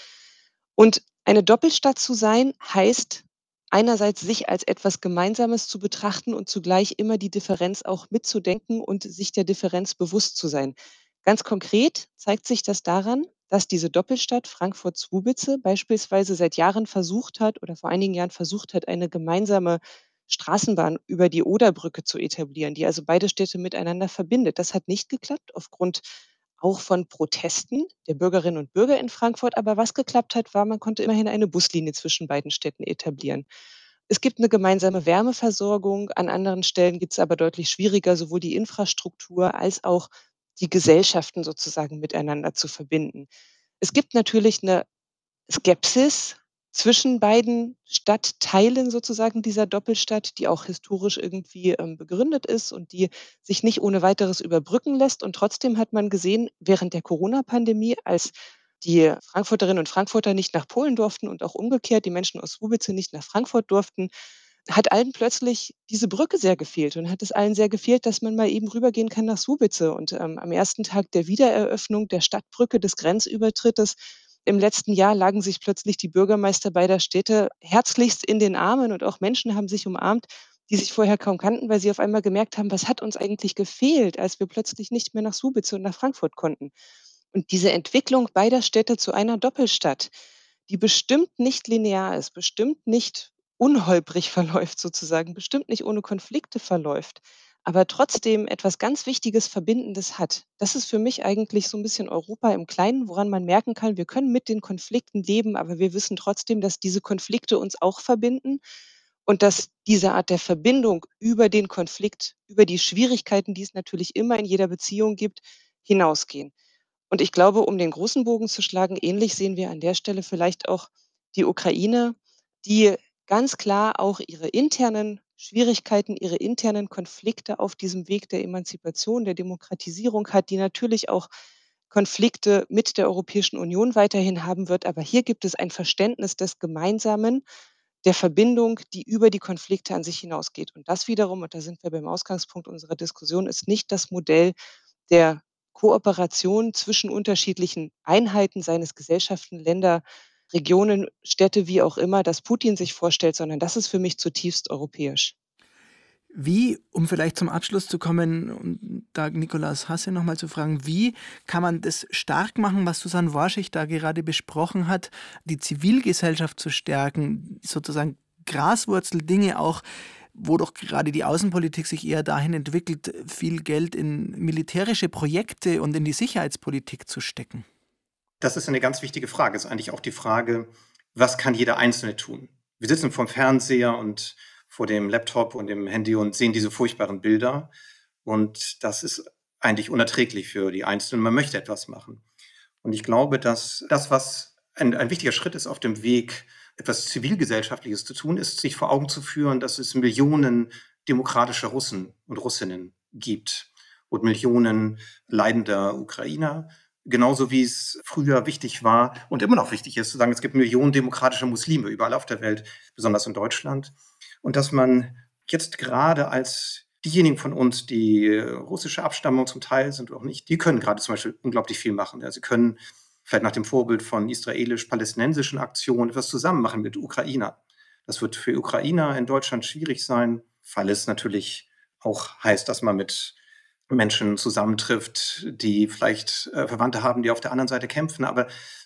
Und eine Doppelstadt zu sein, heißt einerseits sich als etwas Gemeinsames zu betrachten und zugleich immer die Differenz auch mitzudenken und sich der Differenz bewusst zu sein. Ganz konkret zeigt sich das daran, dass diese Doppelstadt Frankfurt-Słubice beispielsweise seit Jahren versucht hat oder vor einigen Jahren versucht hat, eine gemeinsame Straßenbahn über die Oderbrücke zu etablieren, die also beide Städte miteinander verbindet. Das hat nicht geklappt aufgrund auch von Protesten der Bürgerinnen und Bürger in Frankfurt. Aber was geklappt hat, war, man konnte immerhin eine Buslinie zwischen beiden Städten etablieren. Es gibt eine gemeinsame Wärmeversorgung. An anderen Stellen gibt es aber deutlich schwieriger, sowohl die Infrastruktur als auch die Gesellschaften sozusagen miteinander zu verbinden. Es gibt natürlich eine Skepsis zwischen beiden Stadtteilen sozusagen dieser Doppelstadt, die auch historisch irgendwie, ähm, begründet ist und die sich nicht ohne Weiteres überbrücken lässt. Und trotzdem hat man gesehen, während der Corona-Pandemie, als die Frankfurterinnen und Frankfurter nicht nach Polen durften und auch umgekehrt die Menschen aus Słubice nicht nach Frankfurt durften, hat allen plötzlich diese Brücke sehr gefehlt und hat es allen sehr gefehlt, dass man mal eben rübergehen kann nach Słubice. Und, ähm, am ersten Tag der Wiedereröffnung der Stadtbrücke des Grenzübertrittes im letzten Jahr lagen sich plötzlich die Bürgermeister beider Städte herzlichst in den Armen, und auch Menschen haben sich umarmt, die sich vorher kaum kannten, weil sie auf einmal gemerkt haben: „Was hat uns eigentlich gefehlt, als wir plötzlich nicht mehr nach Słubice und nach Frankfurt konnten?“ Und diese Entwicklung beider Städte zu einer Doppelstadt, die bestimmt nicht linear ist, bestimmt nicht unholprig verläuft sozusagen, bestimmt nicht ohne Konflikte verläuft, aber trotzdem etwas ganz Wichtiges, Verbindendes hat. Das ist für mich eigentlich so ein bisschen Europa im Kleinen, woran man merken kann, wir können mit den Konflikten leben, aber wir wissen trotzdem, dass diese Konflikte uns auch verbinden und dass diese Art der Verbindung über den Konflikt, über die Schwierigkeiten, die es natürlich immer in jeder Beziehung gibt, hinausgehen. Und ich glaube, um den großen Bogen zu schlagen, ähnlich sehen wir an der Stelle vielleicht auch die Ukraine, die ganz klar auch ihre internen Schwierigkeiten, ihre internen Konflikte auf diesem Weg der Emanzipation, der Demokratisierung hat, die natürlich auch Konflikte mit der Europäischen Union weiterhin haben wird. Aber hier gibt es ein Verständnis des Gemeinsamen, der Verbindung, die über die Konflikte an sich hinausgeht. Und das wiederum, und da sind wir beim Ausgangspunkt unserer Diskussion, ist nicht das Modell der Kooperation zwischen unterschiedlichen Einheiten, seien es Gesellschaften, Länder, Regionen, Städte, wie auch immer, das Putin sich vorstellt, sondern das ist für mich zutiefst europäisch. Wie, um vielleicht zum Abschluss zu kommen und da Nikolaus Hasse noch mal zu fragen, wie kann man das stark machen, was Susanne Worschig da gerade besprochen hat, die Zivilgesellschaft zu stärken, sozusagen Graswurzeldinge auch, wo doch gerade die Außenpolitik sich eher dahin entwickelt, viel Geld in militärische Projekte und in die Sicherheitspolitik zu stecken? Das ist eine ganz wichtige Frage. Es ist eigentlich auch die Frage, was kann jeder Einzelne tun? Wir sitzen vorm Fernseher und vor dem Laptop und dem Handy und sehen diese furchtbaren Bilder. Und das ist eigentlich unerträglich für die Einzelnen. Man möchte etwas machen. Und ich glaube, dass das, was ein, ein wichtiger Schritt ist auf dem Weg, etwas Zivilgesellschaftliches zu tun, ist, sich vor Augen zu führen, dass es Millionen demokratischer Russen und Russinnen gibt und Millionen leidender Ukrainer. Genauso wie es früher wichtig war und immer noch wichtig ist, zu sagen, es gibt Millionen demokratischer Muslime überall auf der Welt, besonders in Deutschland. Und dass man jetzt gerade als diejenigen von uns, die russische Abstammung zum Teil sind oder auch nicht, die können gerade zum Beispiel unglaublich viel machen. Ja, sie können vielleicht nach dem Vorbild von israelisch-palästinensischen Aktionen etwas zusammen machen mit Ukrainern. Das wird für Ukrainer in Deutschland schwierig sein, weil es natürlich auch heißt, dass man mit Menschen zusammentrifft, die vielleicht äh, Verwandte haben, die auf der anderen Seite kämpfen. Aber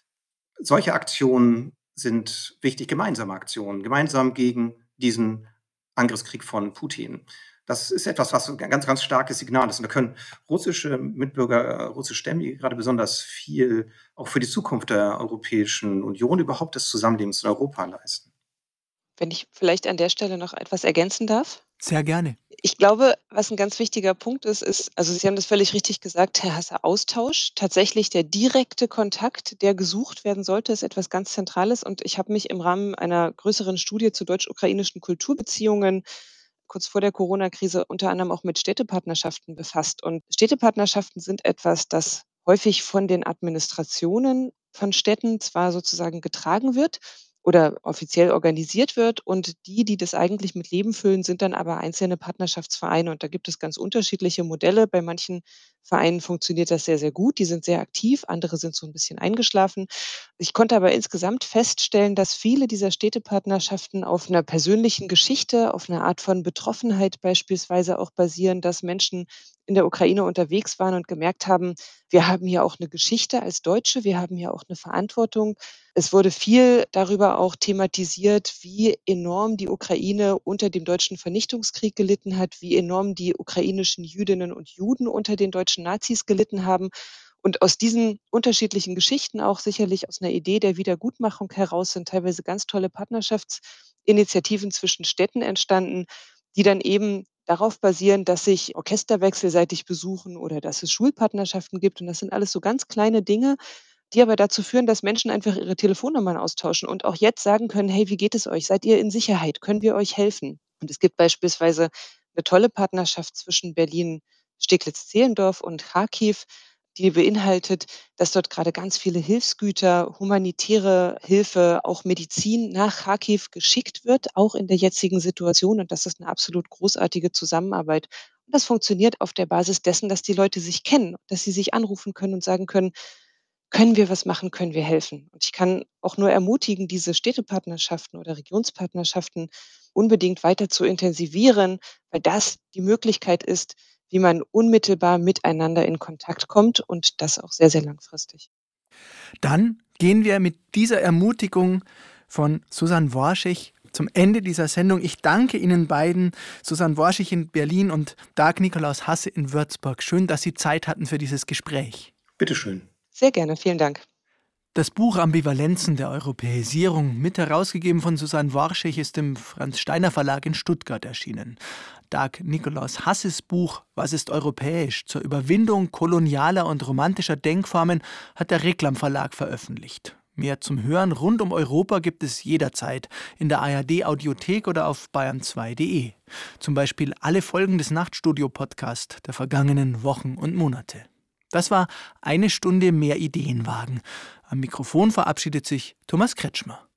solche Aktionen sind wichtig, gemeinsame Aktionen, gemeinsam gegen diesen Angriffskrieg von Putin. Das ist etwas, was ein ganz, ganz starkes Signal ist. Und da können russische Mitbürger, äh, russischstämmige gerade besonders viel auch für die Zukunft der Europäischen Union, überhaupt des Zusammenlebens in Europa leisten. Wenn ich vielleicht an der Stelle noch etwas ergänzen darf? Sehr gerne. Ich glaube, was ein ganz wichtiger Punkt ist, ist, also Sie haben das völlig richtig gesagt, Herr Hasse, Austausch. Tatsächlich der direkte Kontakt, der gesucht werden sollte, ist etwas ganz Zentrales. Und ich habe mich im Rahmen einer größeren Studie zu deutsch-ukrainischen Kulturbeziehungen kurz vor der Corona-Krise unter anderem auch mit Städtepartnerschaften befasst. Und Städtepartnerschaften sind etwas, das häufig von den Administrationen von Städten zwar sozusagen getragen wird oder offiziell organisiert wird und die, die das eigentlich mit Leben füllen, sind dann aber einzelne Partnerschaftsvereine und da gibt es ganz unterschiedliche Modelle. Bei manchen Vereinen funktioniert das sehr, sehr gut, die sind sehr aktiv, andere sind so ein bisschen eingeschlafen. Ich konnte aber insgesamt feststellen, dass viele dieser Städtepartnerschaften auf einer persönlichen Geschichte, auf einer Art von Betroffenheit beispielsweise auch basieren, dass Menschen in der Ukraine unterwegs waren und gemerkt haben, wir haben hier auch eine Geschichte als Deutsche, wir haben hier auch eine Verantwortung. Es wurde viel darüber auch thematisiert, wie enorm die Ukraine unter dem deutschen Vernichtungskrieg gelitten hat, wie enorm die ukrainischen Jüdinnen und Juden unter den deutschen Nazis gelitten haben. Und aus diesen unterschiedlichen Geschichten, auch sicherlich aus einer Idee der Wiedergutmachung heraus, sind teilweise ganz tolle Partnerschaftsinitiativen zwischen Städten entstanden, die dann eben darauf basieren, dass sich Orchester wechselseitig besuchen oder dass es Schulpartnerschaften gibt. Und das sind alles so ganz kleine Dinge, die aber dazu führen, dass Menschen einfach ihre Telefonnummern austauschen und auch jetzt sagen können: „Hey, wie geht es euch? Seid ihr in Sicherheit? Können wir euch helfen?“ Und es gibt beispielsweise eine tolle Partnerschaft zwischen Berlin, Steglitz-Zehlendorf und Charkiw, die beinhaltet, dass dort gerade ganz viele Hilfsgüter, humanitäre Hilfe, auch Medizin nach Charkiw geschickt wird, auch in der jetzigen Situation. Und das ist eine absolut großartige Zusammenarbeit. Und das funktioniert auf der Basis dessen, dass die Leute sich kennen, dass sie sich anrufen können und sagen können: „Können wir was machen? Können wir helfen?“ Und ich kann auch nur ermutigen, diese Städtepartnerschaften oder Regionspartnerschaften unbedingt weiter zu intensivieren, weil das die Möglichkeit ist, wie man unmittelbar miteinander in Kontakt kommt und das auch sehr, sehr langfristig. Dann gehen wir mit dieser Ermutigung von Susanne Worschig zum Ende dieser Sendung. Ich danke Ihnen beiden, Susanne Worschig in Berlin und Dag Nikolaus Hasse in Würzburg. Schön, dass Sie Zeit hatten für dieses Gespräch. Bitteschön. Sehr gerne, vielen Dank. Das Buch Ambivalenzen der Europäisierung, mit herausgegeben von Susanne Worschig, ist im Franz-Steiner-Verlag in Stuttgart erschienen. Dag Nikolaus Hasses Buch Was ist europäisch? Zur Überwindung kolonialer und romantischer Denkformen hat der Reklam Verlag veröffentlicht. Mehr zum Hören rund um Europa gibt es jederzeit in der A R D-Audiothek oder auf bayern zwei punkt de. Zum Beispiel alle Folgen des Nachtstudio-Podcast der vergangenen Wochen und Monate. Das war eine Stunde mehr Ideenwagen. Am Mikrofon verabschiedet sich Thomas Kretschmer.